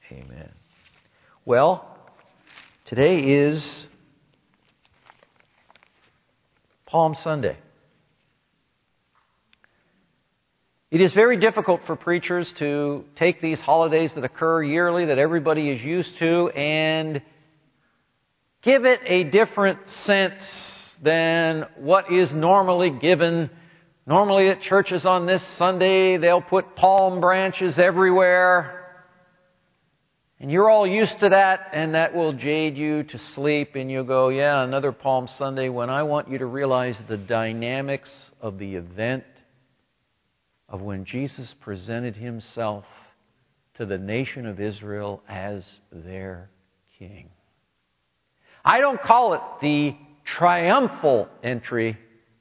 Amen. Well, today is Palm Sunday. It is very difficult for preachers to take these holidays that occur yearly, that everybody is used to, and give it a different sense than what is normally given. Normally at churches on this Sunday, they'll put palm branches everywhere. And you're all used to that, and that will jade you to sleep, and you'll go, yeah, another Palm Sunday, when I want you to realize the dynamics of the event of when Jesus presented Himself to the nation of Israel as their King. I don't call it the triumphal entry.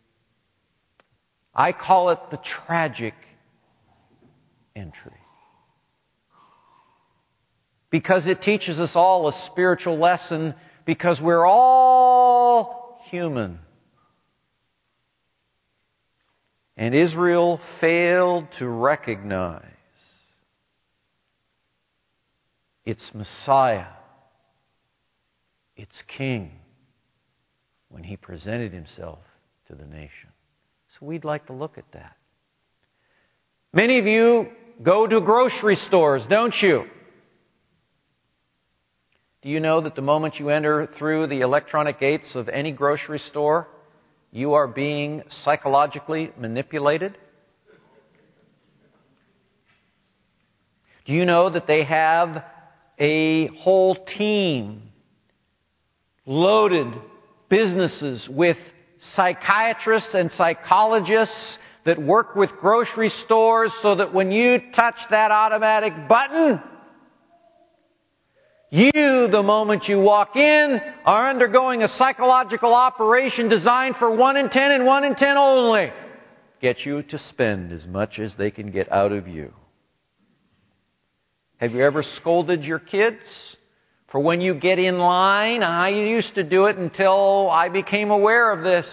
I call it the tragic entry. Because it teaches us all a spiritual lesson, because we're all human. And Israel failed to recognize its Messiah, its King, when He presented Himself to the nation. So we'd like to look at that. Many of you go to grocery stores, don't you? Do you know that the moment you enter through the electronic gates of any grocery store, you are being psychologically manipulated? Do you know that they have a whole team, loaded businesses with psychiatrists and psychologists that work with grocery stores so that when you touch that automatic button, you, the moment you walk in, are undergoing a psychological operation designed for 1 in 10 and 1 in 10 only. Get you to spend as much as they can get out of you. Have you ever scolded your kids for when you get in line? I used to do it until I became aware of this.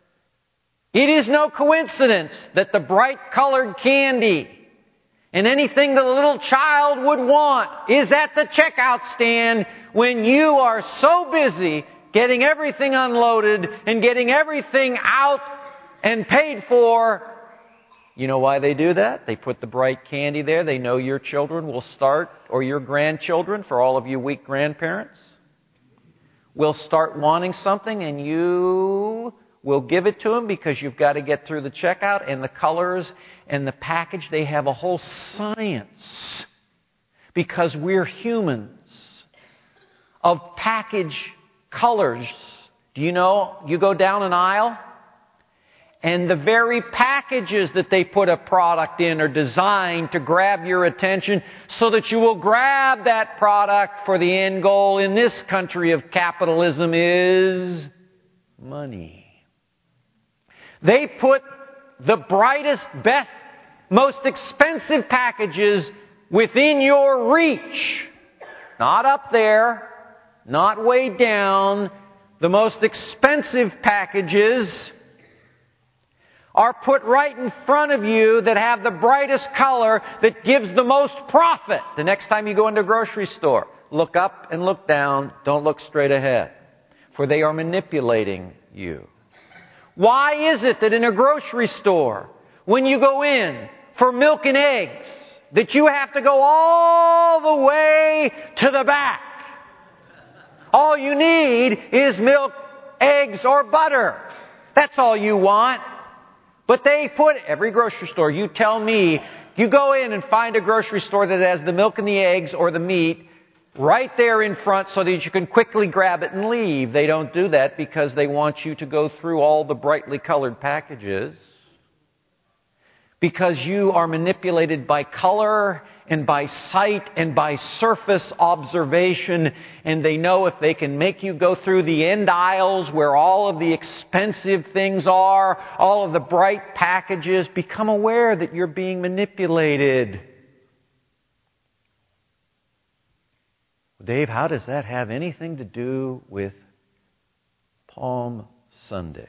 It is no coincidence that the bright colored candy and anything that a little child would want is at the checkout stand when you are so busy getting everything unloaded and getting everything out and paid for. You know why they do that? They put the bright candy there. They know your children will start, or your grandchildren, for all of you weak grandparents, will start wanting something, and you will give it to them because you've got to get through the checkout, and the colors and the package, they have a whole science, because we're humans, of package colors. Do you know, you go down an aisle, and the very packages that they put a product in are designed to grab your attention so that you will grab that product, for the end goal in this country of capitalism is money. They put the brightest, best, most expensive packages within your reach. Not up there, not way down. The most expensive packages are put right in front of you that have the brightest color that gives the most profit. The next time you go into a grocery store, look up and look down. Don't look straight ahead, for they are manipulating you. Why is it that in a grocery store, when you go in for milk and eggs, that you have to go all the way to the back? All you need is milk, eggs, or butter. That's all you want. But they put every grocery store, you tell me, you go in and find a grocery store that has the milk and the eggs or the meat right there in front so that you can quickly grab it and leave. They don't do that because they want you to go through all the brightly colored packages. Because you are manipulated by color and by sight and by surface observation. And they know if they can make you go through the end aisles where all of the expensive things are, all of the bright packages, become aware that you're being manipulated. Dave, how does that have anything to do with Palm Sunday?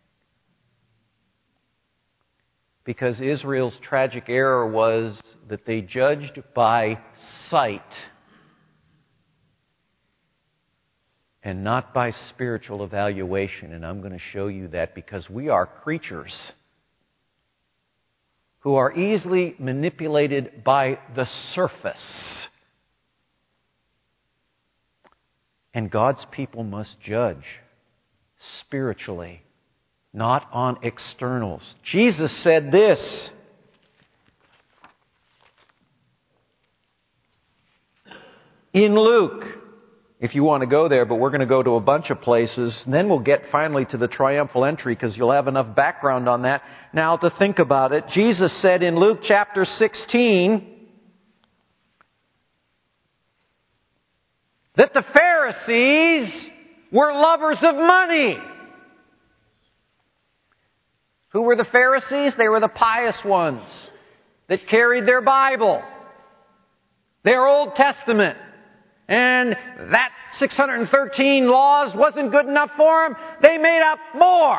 Because Israel's tragic error was that they judged by sight and not by spiritual evaluation. And I'm going to show you that because we are creatures who are easily manipulated by the surface. And God's people must judge spiritually, not on externals. Jesus said this. In Luke, if you want to go there, but we're going to go to a bunch of places, and then we'll get finally to the triumphal entry because you'll have enough background on that now to think about it. Jesus said in Luke chapter 16 that the Pharisees were lovers of money. Who were the Pharisees? They were the pious ones that carried their Bible, their Old Testament. And that 613 laws wasn't good enough for them. They made up more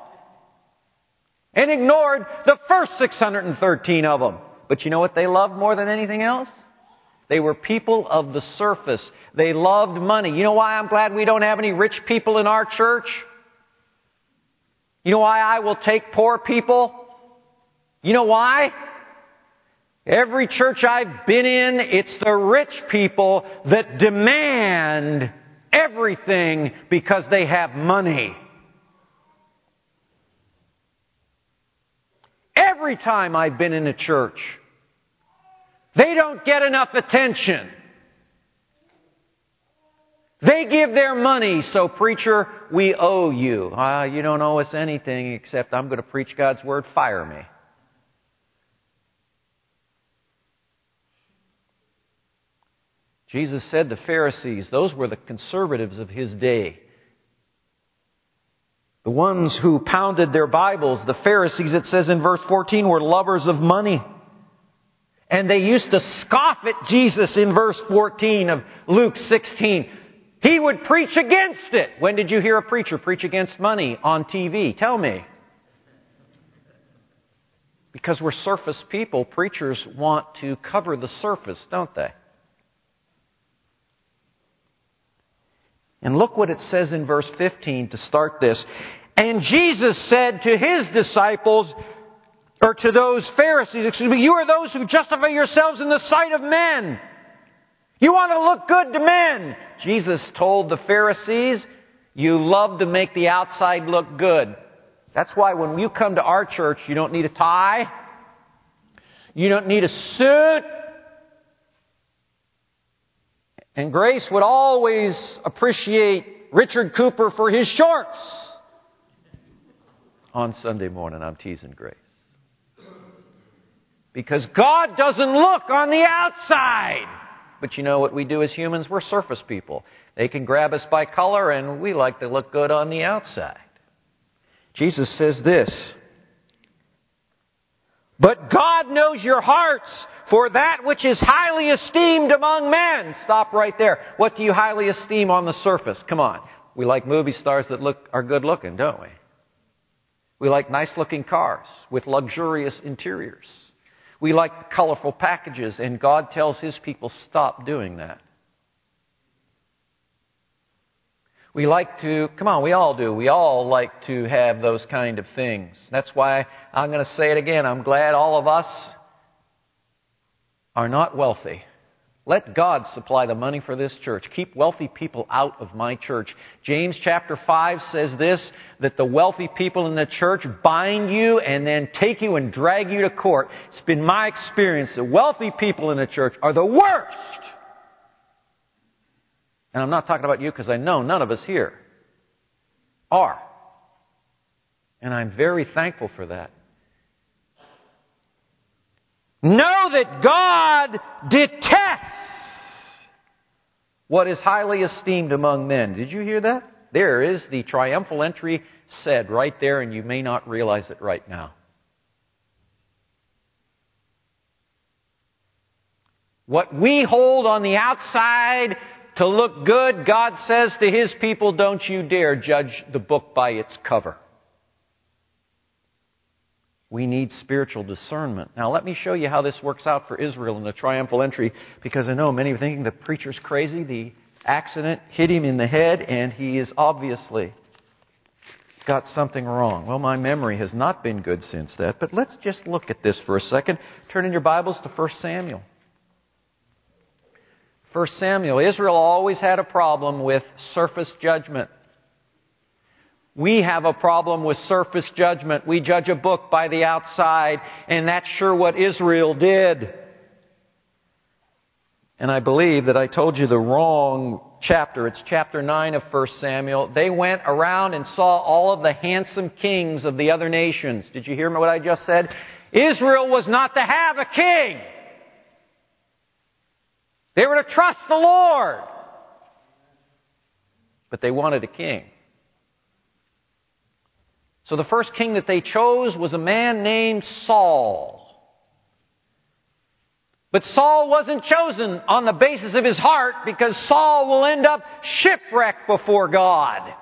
and ignored the first 613 of them. But you know what they loved more than anything else? They were people of the surface. They loved money. You know why I'm glad we don't have any rich people in our church? You know why I will take poor people? You know why? Every church I've been in, it's the rich people that demand everything because they have money. Every time I've been in a church, they don't get enough attention. They give their money, so preacher, we owe you. You don't owe us anything except I'm going to preach God's Word, fire me. Jesus said the Pharisees, those were the conservatives of His day. The ones who pounded their Bibles, the Pharisees, it says in verse 14, were lovers of money. And they used to scoff at Jesus in verse 14 of Luke 16. He would preach against it. When did you hear a preacher preach against money on TV? Tell me. Because we're surface people, preachers want to cover the surface, don't they? And look what it says in verse 15 to start this. And Jesus said to His disciples, or to those Pharisees, you are those who justify yourselves in the sight of men. You want to look good to men. Jesus told the Pharisees, you love to make the outside look good. That's why when you come to our church, you don't need a tie. You don't need a suit. And Grace would always appreciate Richard Cooper for his shorts. On Sunday morning, I'm teasing Grace. Because God doesn't look on the outside. But you know what we do as humans? We're surface people. They can grab us by color, and we like to look good on the outside. Jesus says this, but God knows your hearts, for that which is highly esteemed among men. Stop right there. What do you highly esteem on the surface? Come on. We like movie stars that are good looking, don't we? We like nice looking cars with luxurious interiors. We like colorful packages, and God tells His people, stop doing that. We like to, we all do. We all like to have those kind of things. That's why I'm going to say it again. I'm glad all of us are not wealthy. Let God supply the money for this church. Keep wealthy people out of my church. James chapter 5 says this, that the wealthy people in the church bind you and then take you and drag you to court. It's been my experience that wealthy people in the church are the worst. And I'm not talking about you because I know none of us here are. And I'm very thankful for that. Know that God detests what is highly esteemed among men. Did you hear that? There is the triumphal entry said right there, and you may not realize it right now. What we hold on the outside to look good, God says to His people, don't you dare judge the book by its cover. We need spiritual discernment. Now let me show you how this works out for Israel in the triumphal entry, because I know many are thinking the preacher's crazy. The accident hit him in the head, and he is obviously got something wrong. Well, my memory has not been good since that, but let's just look at this for a second. Turn in your Bibles to 1 Samuel. 1 Samuel. Israel always had a problem with surface judgment. We have a problem with surface judgment. We judge a book by the outside, and that's sure what Israel did. And I believe that I told you the wrong chapter. It's chapter 9 of 1 Samuel. They went around and saw all of the handsome kings of the other nations. Did you hear what I just said? Israel was not to have a king. They were to trust the Lord. But they wanted a king. So the first king that they chose was a man named Saul. But Saul wasn't chosen on the basis of his heart, because Saul will end up shipwrecked before God.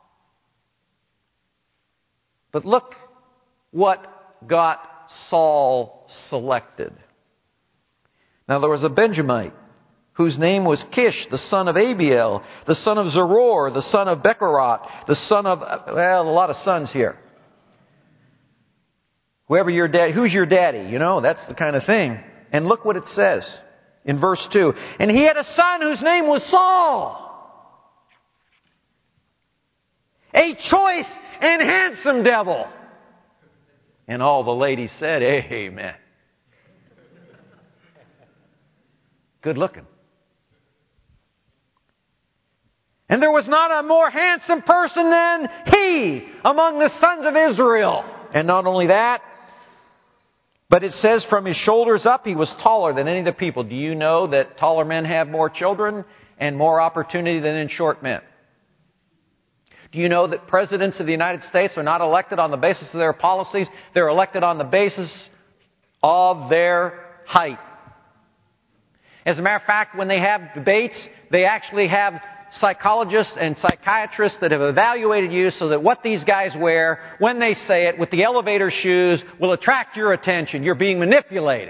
But look what got Saul selected. Now there was a Benjamite whose name was Kish, the son of Abiel, the son of Zeror, the son of Bechorath, the son of, well, a lot of sons here. Whoever your dad, who's your daddy? You know, that's the kind of thing. And look what it says in verse 2. And he had a son whose name was Saul, a choice and handsome devil. And all the ladies said, amen. Good looking. And there was not a more handsome person than he among the sons of Israel. And not only that, but it says from his shoulders up, he was taller than any of the people. Do you know that taller men have more children and more opportunity than short men? Do you know that presidents of the United States are not elected on the basis of their policies? They're elected on the basis of their height. As a matter of fact, when they have debates, they actually have psychologists and psychiatrists that have evaluated you so that what these guys wear, when they say it, with the elevator shoes, will attract your attention. You're being manipulated.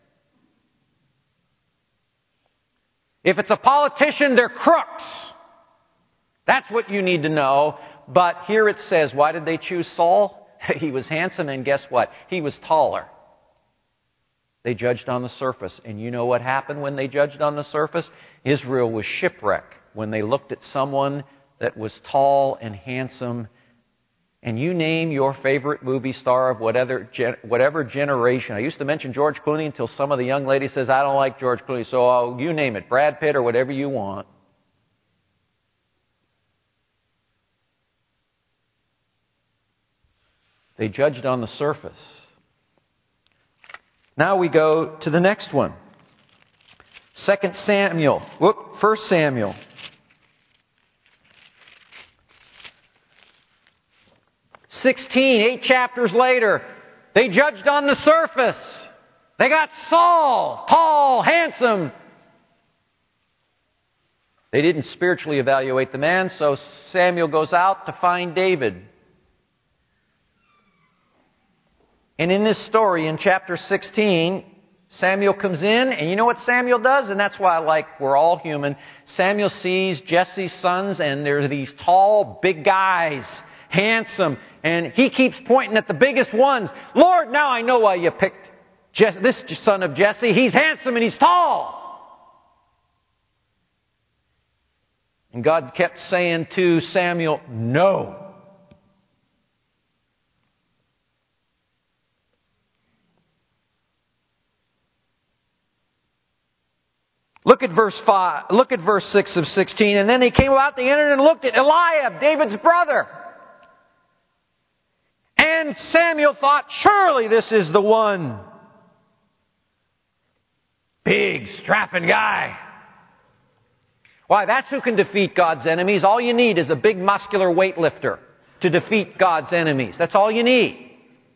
If it's a politician, they're crooks. That's what you need to know. But here it says, why did they choose Saul? He was handsome, and guess what? He was taller. They judged on the surface. And you know what happened when they judged on the surface? Israel was shipwrecked when they looked at someone that was tall and handsome. And you name your favorite movie star of whatever generation. I used to mention George Clooney until some of the young lady says, I don't like George Clooney. So you name it, Brad Pitt or whatever you want. They judged on the surface. Now we go to the next one. 1 Samuel. 16, 8 chapters later, they judged on the surface. They got Saul, tall, handsome. They didn't spiritually evaluate the man, so Samuel goes out to find David. And in this story, in chapter 16, Samuel comes in, and you know what Samuel does? And that's why we're all human. Samuel sees Jesse's sons, and they're these tall, big guys, handsome. And he keeps pointing at the biggest ones. Lord, now I know why you picked this son of Jesse. He's handsome and he's tall. And God kept saying to Samuel, no. Look at verse 5. Look at verse 6 of 16. And then they came about the entered and looked at Eliab, David's brother. And Samuel thought, surely this is the one. Big, strapping guy. Why, that's who can defeat God's enemies. All you need is a big, muscular weightlifter to defeat God's enemies. That's all you need.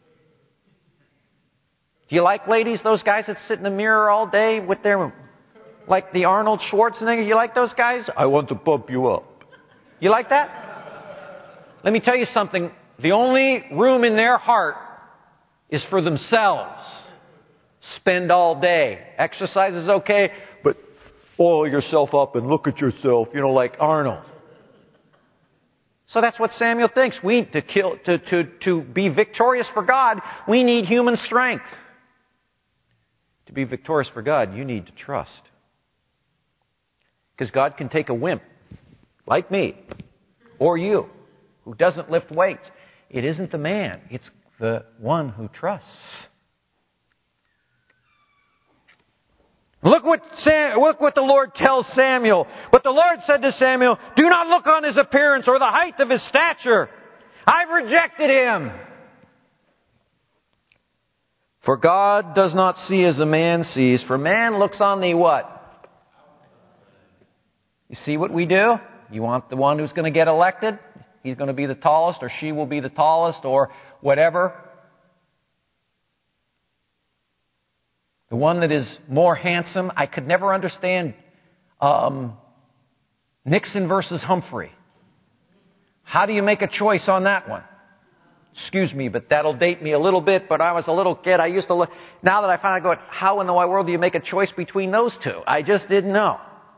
Do you like, ladies, those guys that sit in the mirror all day with their... like the Arnold Schwarzenegger? You like those guys? I want to pump you up. You like that? Let me tell you something. The only room in their heart is for themselves. Spend all day. Exercise is okay, but oil yourself up and look at yourself, like Arnold. So that's what Samuel thinks. To be victorious for God, we need human strength. To be victorious for God, you need to trust. Because God can take a wimp, like me, or you, who doesn't lift weights. It isn't the man, it's the one who trusts. Look what the Lord tells Samuel. But the Lord said to Samuel, do not look on his appearance or the height of his stature. I've rejected him. For God does not see as a man sees. For man looks on the what? You see what we do? You want the one who's going to get elected? He's going to be the tallest, or she will be the tallest, or whatever. The one that is more handsome. I could never understand Nixon versus Humphrey. How do you make a choice on that one? Excuse me, but that'll date me a little bit. But I was a little kid. I used to look. Now that I finally go, how in the wide world do you make a choice between those two? I just didn't know.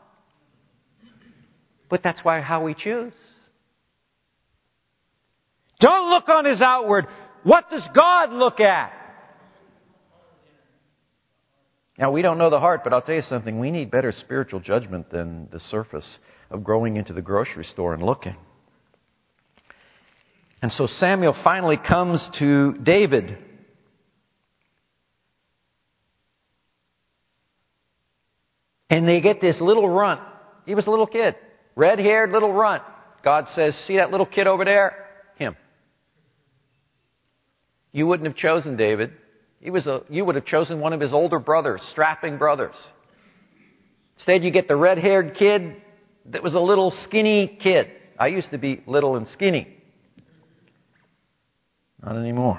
But that's how we choose. Don't look on his outward. What does God look at? Now, we don't know the heart, but I'll tell you something. We need better spiritual judgment than the surface of going into the grocery store and looking. And so Samuel finally comes to David. And they get this little runt. He was a little kid. Red-haired little runt. God says, see that little kid over there? Him. You wouldn't have chosen David. You would have chosen one of his older brothers, strapping brothers. Instead, you get the red-haired kid that was a little skinny kid. I used to be little and skinny. Not anymore.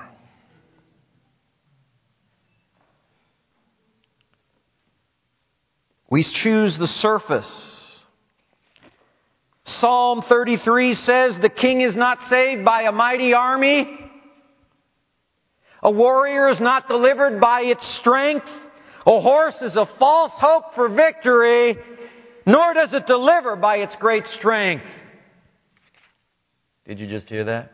We choose the surface. Psalm 33 says, the king is not saved by a mighty army. A warrior is not delivered by its strength. A horse is a false hope for victory, nor does it deliver by its great strength. Did you just hear that?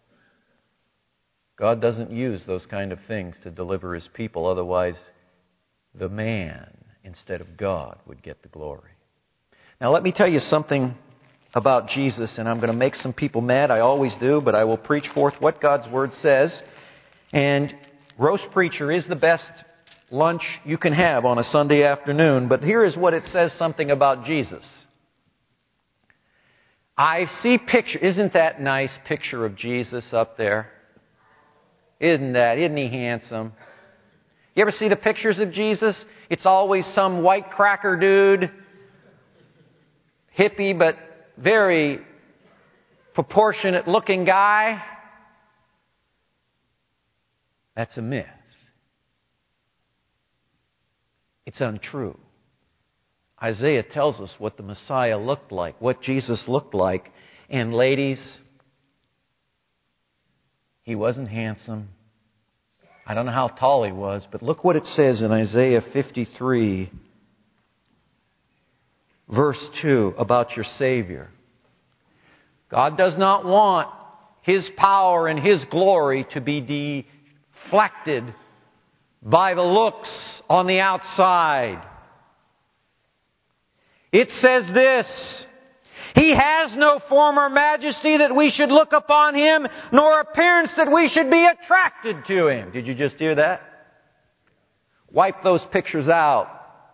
God doesn't use those kind of things to deliver His people. Otherwise, the man, instead of God, would get the glory. Now, let me tell you something about Jesus, and I'm going to make some people mad. I always do, but I will preach forth what God's Word says. And roast preacher is the best lunch you can have on a Sunday afternoon. But here is what it says something about Jesus. I see picture. Isn't that nice picture of Jesus up there? Isn't he handsome? You ever see the pictures of Jesus? It's always some white cracker dude, hippie but very proportionate looking guy. That's a myth. It's untrue. Isaiah tells us what the Messiah looked like, what Jesus looked like. And ladies, He wasn't handsome. I don't know how tall He was, but look what it says in Isaiah 53, verse 2, about your Savior. God does not want His power and His glory to be deflected by the looks on the outside. It says this, He has no form or majesty that we should look upon Him, nor appearance that we should be attracted to Him. Did you just hear that? Wipe those pictures out.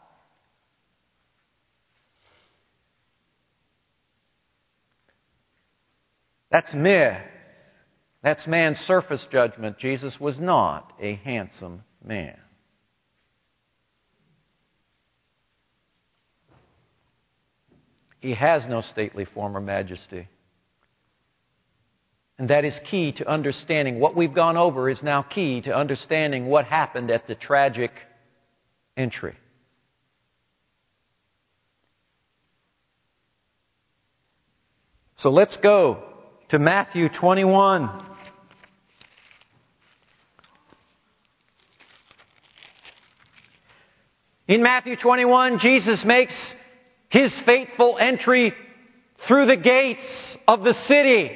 That's myth. That's man's surface judgment. Jesus was not a handsome man. He has no stately form or majesty. And that is key to understanding. What we've gone over is now key to understanding what happened at the tragic entry. So let's go to Matthew 21. In Matthew 21, Jesus makes His fateful entry through the gates of the city.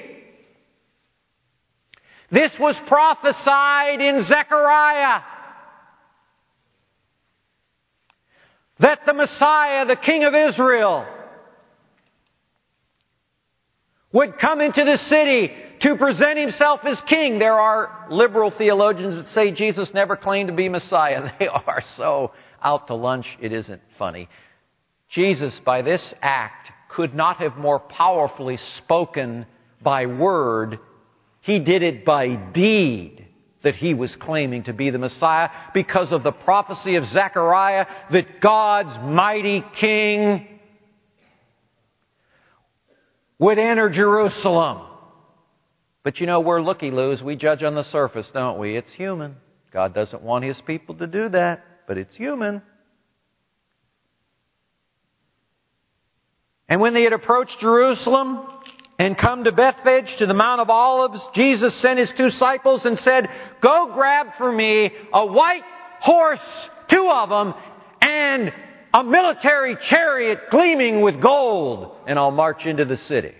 This was prophesied in Zechariah, that the Messiah, the King of Israel, would come into the city to present Himself as King. There are liberal theologians that say Jesus never claimed to be Messiah. They are so out to lunch, it isn't funny. Jesus, by this act, could not have more powerfully spoken by word. He did it by deed, that He was claiming to be the Messiah because of the prophecy of Zechariah that God's mighty King would enter Jerusalem. But you know, we're looky-loos. We judge on the surface, don't we? It's human. God doesn't want His people to do that, but it's human. And when they had approached Jerusalem and come to Bethphage, to the Mount of Olives, Jesus sent His 2 disciples and said, "Go grab for me a white horse, 2 of them, and a military chariot gleaming with gold, and I'll march into the city."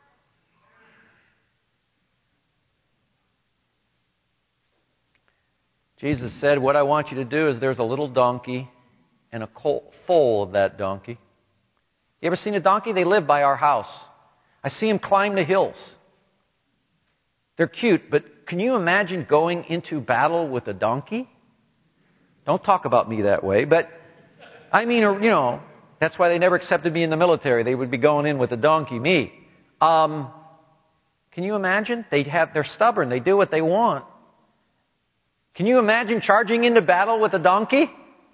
Jesus said, what I want you to do is there's a little donkey and a foal of that donkey. You ever seen a donkey? They live by our house. I see them climb the hills. They're cute, but can you imagine going into battle with a donkey? Don't talk about me that way, but I mean, you know, that's why they never accepted me in the military. They would be going in with a donkey, me. Can you imagine? They're stubborn. They do what they want. Can you imagine charging into battle with a donkey?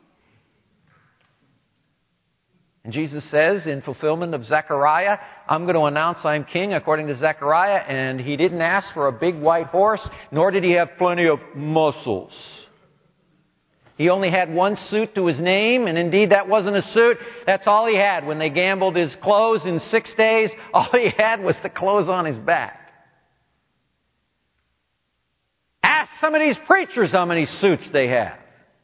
And Jesus says, in fulfillment of Zechariah, I'm going to announce I'm king according to Zechariah. And He didn't ask for a big white horse, nor did He have plenty of muscles. He only had 1 suit to His name, and indeed that wasn't a suit. That's all He had. When they gambled His clothes in 6 days, all He had was the clothes on His back. Ask some of these preachers how many suits they have.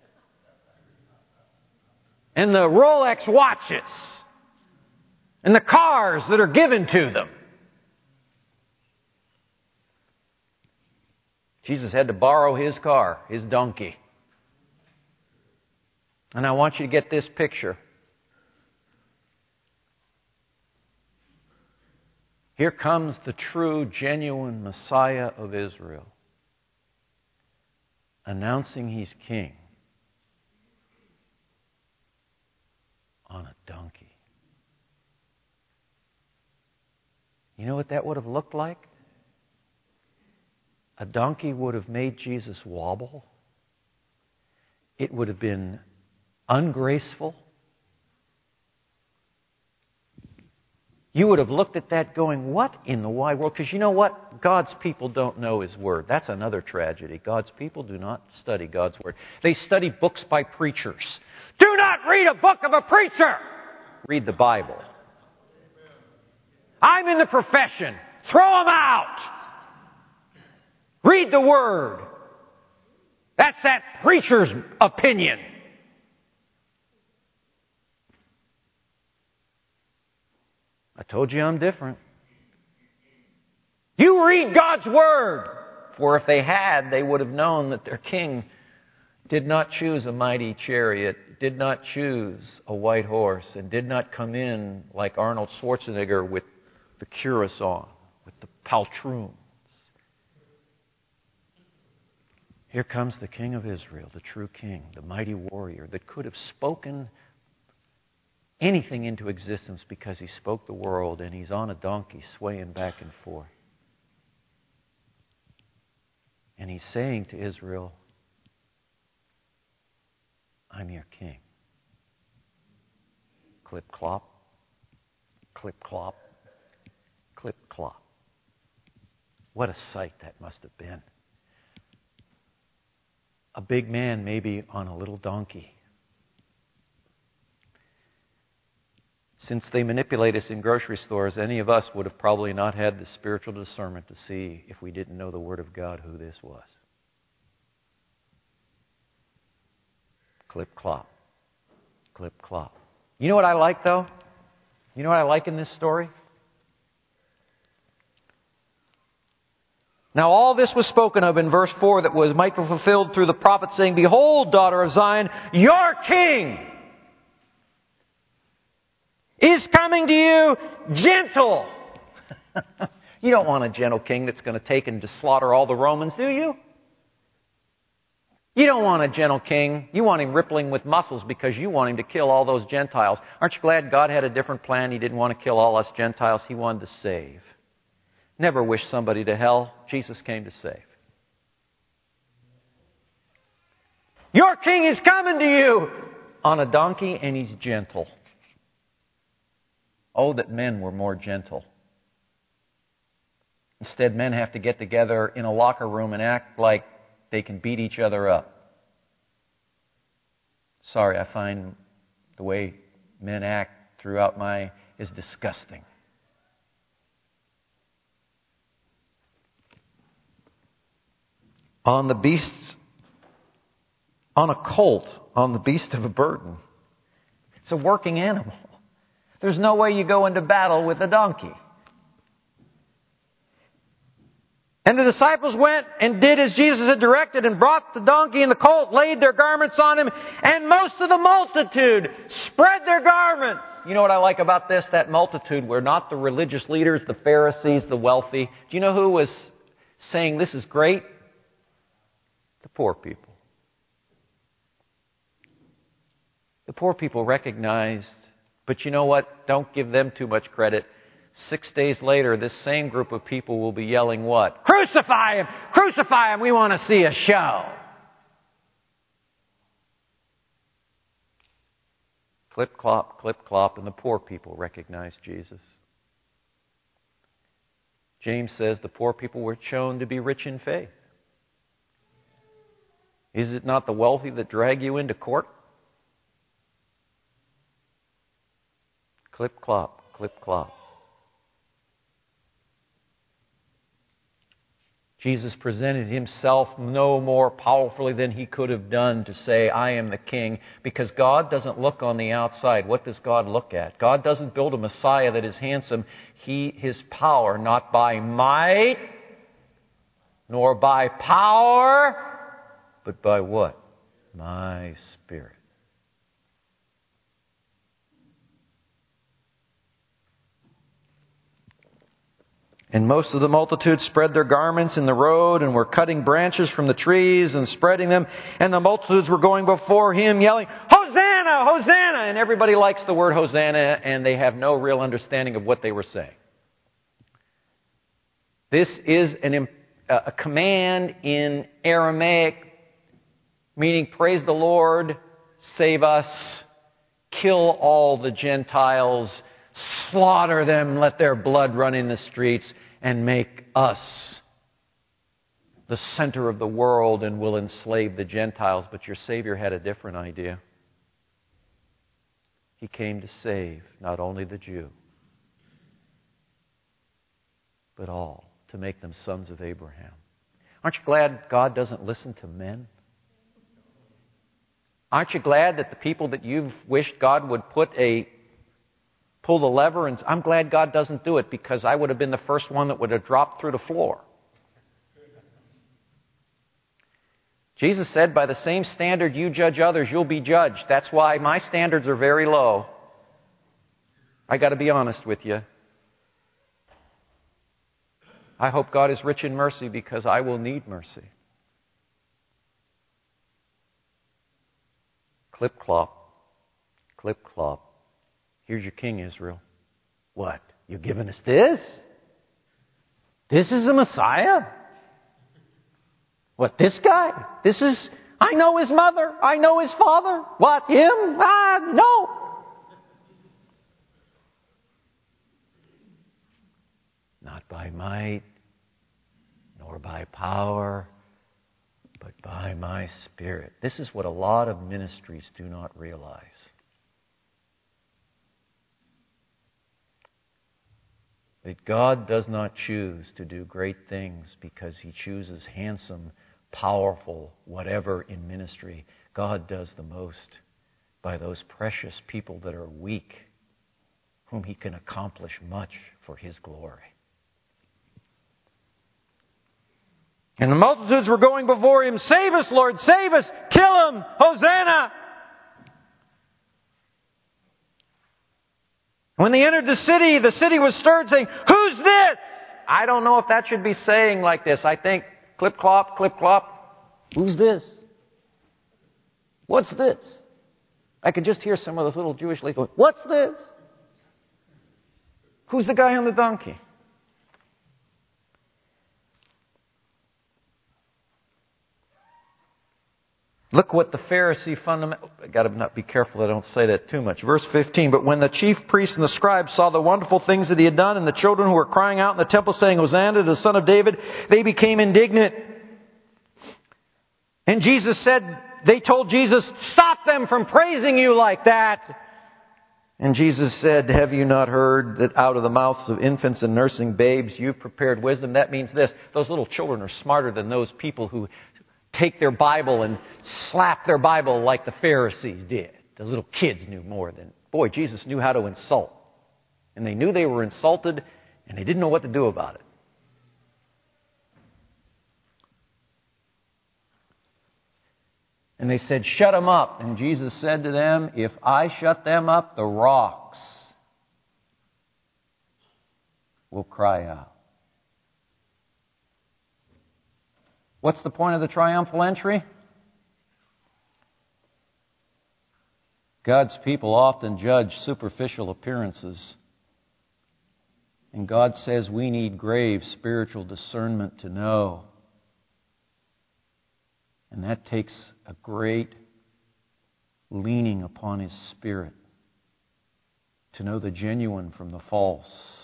And the Rolex watches. And the cars that are given to them. Jesus had to borrow His car, His donkey. And I want you to get this picture. Here comes the true, genuine Messiah of Israel, announcing He's king on a donkey. You know what that would have looked like? A donkey would have made Jesus wobble. It would have been ungraceful. You would have looked at that going, what in the wide world? Because you know what? God's people don't know His Word. That's another tragedy. God's people do not study God's Word. They study books by preachers. Do not read a book of a preacher! Read the Bible. I'm in the profession. Throw them out! Read the Word. That's that preacher's opinion. I told you I'm different. You read God's Word. For if they had, they would have known that their king did not choose a mighty chariot, did not choose a white horse, and did not come in like Arnold Schwarzenegger with the cuirass on, with the poltroons. Here comes the King of Israel, the true King, the mighty warrior that could have spoken anything into existence because He spoke the world, and He's on a donkey swaying back and forth. And He's saying to Israel, I'm your king. Clip clop, clip clop, clip clop. What a sight that must have been. A big man maybe on a little donkey. Since they manipulate us in grocery stores, any of us would have probably not had the spiritual discernment to see, if we didn't know the Word of God, who this was. Clip clop. Clip clop. You know what I like though? You know what I like in this story? Now all this was spoken of in verse 4 that might be fulfilled through the prophet saying, Behold, daughter of Zion, your king is coming to you gentle. You don't want a gentle king that's going to take and just slaughter all the Romans, do you? You don't want a gentle king. You want him rippling with muscles because you want him to kill all those Gentiles. Aren't you glad God had a different plan? He didn't want to kill all us Gentiles. He wanted to save. Never wish somebody to hell. Jesus came to save. Your king is coming to you on a donkey, and he's gentle. Oh, that men were more gentle. Instead, men have to get together in a locker room and act like they can beat each other up. Sorry, I find the way men act throughout is disgusting. On the beasts, on a colt, on the beast of a burden. It's a working animal. There's no way you go into battle with a donkey. And the disciples went and did as Jesus had directed and brought the donkey and the colt, laid their garments on him, and most of the multitude spread their garments. You know what I like about this? That multitude were not the religious leaders, the Pharisees, the wealthy. Do you know who was saying this is great? The poor people. The poor people recognized, but you know what? Don't give them too much credit. 6 days later, this same group of people will be yelling what? Crucify him! Crucify him! We want to see a show. Clip, clop, and the poor people recognized Jesus. James says the poor people were shown to be rich in faith. Is it not the wealthy that drag you into court? Clip, clop, clip, clop. Jesus presented himself no more powerfully than he could have done to say, I am the king, because God doesn't look on the outside. What does God look at? God doesn't build a Messiah that is handsome. His power, not by might, nor by power, but by what? My Spirit. And most of the multitude spread their garments in the road and were cutting branches from the trees and spreading them. And the multitudes were going before him yelling, Hosanna! Hosanna! And everybody likes the word Hosanna, and they have no real understanding of what they were saying. This is a command in Aramaic, meaning praise the Lord, save us, kill all the Gentiles, slaughter them, let their blood run in the streets, and make us the center of the world and will enslave the Gentiles. But your Savior had a different idea. He came to save not only the Jew, but all, to make them sons of Abraham. Aren't you glad God doesn't listen to men? Aren't you glad that the people that you've wished God would pull the lever, and I'm glad God doesn't do it, because I would have been the first one that would have dropped through the floor. Jesus said, by the same standard you judge others, you'll be judged. That's why my standards are very low. I got to be honest with you. I hope God is rich in mercy, because I will need mercy. Clip clop, clip clop. Here's your king, Israel. What? You're giving us this? This is a Messiah? What, this guy? I know his mother. I know his father. What, him? No. Not by might, nor by power, but by my Spirit. This is what a lot of ministries do not realize. That God does not choose to do great things because He chooses handsome, powerful, whatever in ministry. God does the most by those precious people that are weak, whom He can accomplish much for His glory. And the multitudes were going before Him, "Save us, Lord, save us! Kill Him! Hosanna!" When they entered the city was stirred, saying, "Who's this?" I don't know if that should be saying like this. I think, clip clop, who's this? What's this? I could just hear some of those little Jewish ladies going, "What's this? Who's the guy on the donkey?" Look what the Pharisee I've got to not be careful I don't say that too much. Verse 15, "But when the chief priests and the scribes saw the wonderful things that He had done, and the children who were crying out in the temple saying, 'Hosanna to the Son of David,' they became indignant. And they told Jesus, 'Stop them from praising You like that.' And Jesus said, 'Have you not heard that out of the mouths of infants and nursing babes You've prepared wisdom?'" That means this: those little children are smarter than those people who take their Bible and slap their Bible like the Pharisees did. The little kids knew more than... Boy, Jesus knew how to insult. And they knew they were insulted, and they didn't know what to do about it. And they said, "Shut them up." And Jesus said to them, "If I shut them up, the rocks will cry out." What's the point of the triumphal entry? God's people often judge superficial appearances. And God says we need grave spiritual discernment to know. And that takes a great leaning upon His Spirit to know the genuine from the false.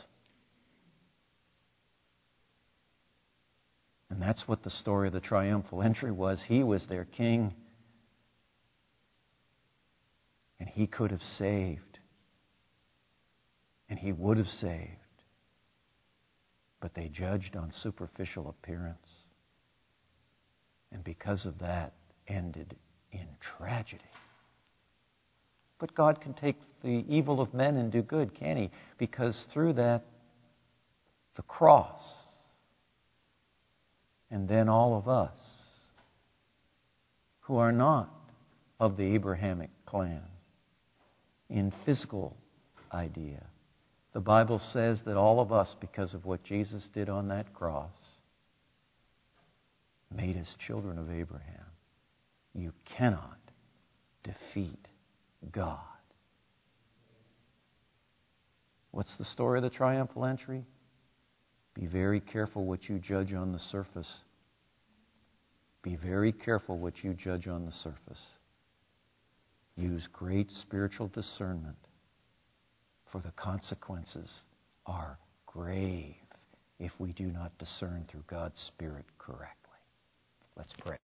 And that's what the story of the triumphal entry was. He was their king. And He could have saved. And He would have saved. But they judged on superficial appearance. And because of that, ended in tragedy. But God can take the evil of men and do good, can He? Because through that, the cross, and then all of us who are not of the Abrahamic clan in physical idea. The Bible says that all of us, because of what Jesus did on that cross, made us children of Abraham. You cannot defeat God. What's the story of the triumphal entry? Be very careful what you judge on the surface. Be very careful what you judge on the surface. Use great spiritual discernment, for the consequences are grave if we do not discern through God's Spirit correctly. Let's pray.